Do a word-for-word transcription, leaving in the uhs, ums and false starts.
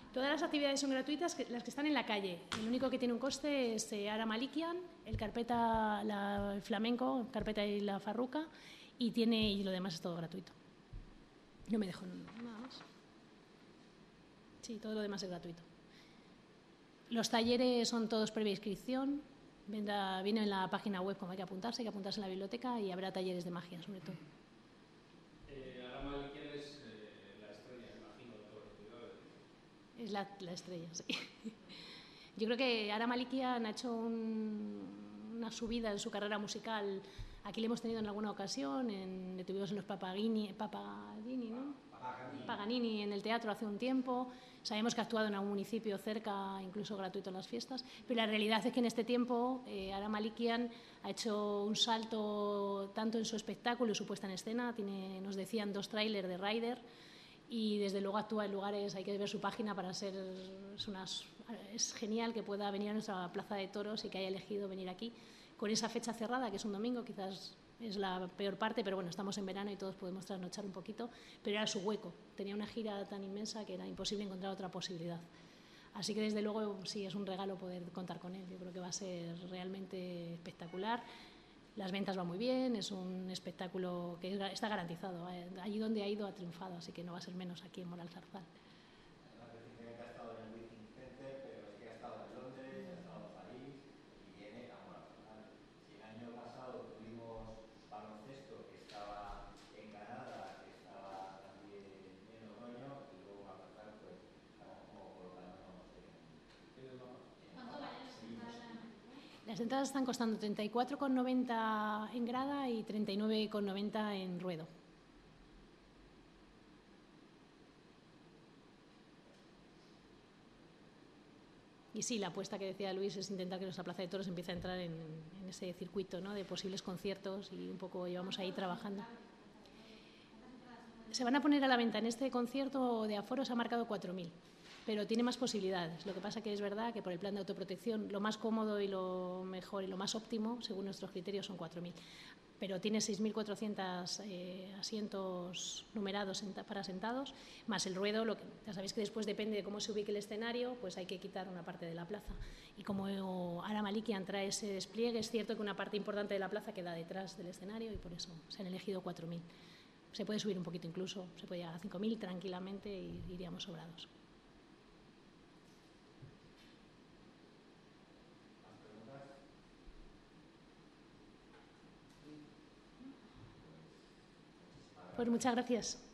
Todas las actividades son gratuitas, que, las que están en la calle. El único que tiene un coste es eh, Ara Malikian, el carpeta, la, el flamenco, carpeta y la farruca, y, tiene, y lo demás es todo gratuito. No me dejo nada más. Sí, todo lo demás es gratuito. Los talleres son todos previa inscripción. Vendrá, viene en la página web como hay que apuntarse, hay que apuntarse en la biblioteca y habrá talleres de magia, sobre todo. Eh, Ara Malikian es eh, la estrella, imagino, de todos los ciudades. Es la, la estrella, sí. Yo creo que Ara Malikian ha hecho un, una subida en su carrera musical. Aquí le hemos tenido en alguna ocasión, en, le tuvimos en los Papagini, Papadini, ¿no? Paganini. Paganini en el teatro hace un tiempo. Sabemos que ha actuado en algún municipio cerca, incluso gratuito en las fiestas, pero la realidad es que en este tiempo eh, Ara Malikian ha hecho un salto tanto en su espectáculo y su puesta en escena. Tiene, nos decían, dos tráilers de Rider, y desde luego actúa en lugares, hay que ver su página para ser, es, unas, es genial que pueda venir a nuestra plaza de toros y que haya elegido venir aquí con esa fecha cerrada, que es un domingo, quizás es la peor parte, pero bueno, estamos en verano y todos podemos trasnochar un poquito, pero era su hueco, tenía una gira tan inmensa que era imposible encontrar otra posibilidad. Así que desde luego sí, es un regalo poder contar con él, yo creo que va a ser realmente espectacular. Las ventas van muy bien, es un espectáculo que está garantizado. Allí donde ha ido ha triunfado, así que no va a ser menos aquí en Moral Zarzal. Además, recientemente ha estado en el Within Center, pero es que ha estado en Londres, ha estado en París y viene a Moral Zarzal. Si el año pasado tuvimos baloncesto, que estaba en Granada, que estaba también en otoño, y luego Moral Zarzal, pues estamos como colocándonos en... ¿Cuánto valen las entradas? Las entradas están costando treinta y cuatro con noventa en grada y treinta y nueve con noventa en ruedo. Y sí, la apuesta que decía Luis es intentar que nuestra plaza de toros empiece a entrar en, en ese circuito, ¿no?, de posibles conciertos, y un poco llevamos ahí trabajando. Se van a poner a la venta en este concierto de aforo, se ha marcado cuatro mil. Pero tiene más posibilidades. Lo que pasa que es verdad que por el plan de autoprotección lo más cómodo y lo mejor y lo más óptimo, según nuestros criterios, son cuatro mil. Pero tiene seis mil cuatrocientos eh, asientos numerados para sentados, más el ruedo. Lo que, ya sabéis que después depende de cómo se ubique el escenario, pues hay que quitar una parte de la plaza. Y como Ara Malikian trae ese despliegue, es cierto que una parte importante de la plaza queda detrás del escenario y por eso se han elegido cuatro mil. Se puede subir un poquito incluso, se puede llegar a cinco mil tranquilamente y iríamos sobrados. Pues muchas gracias.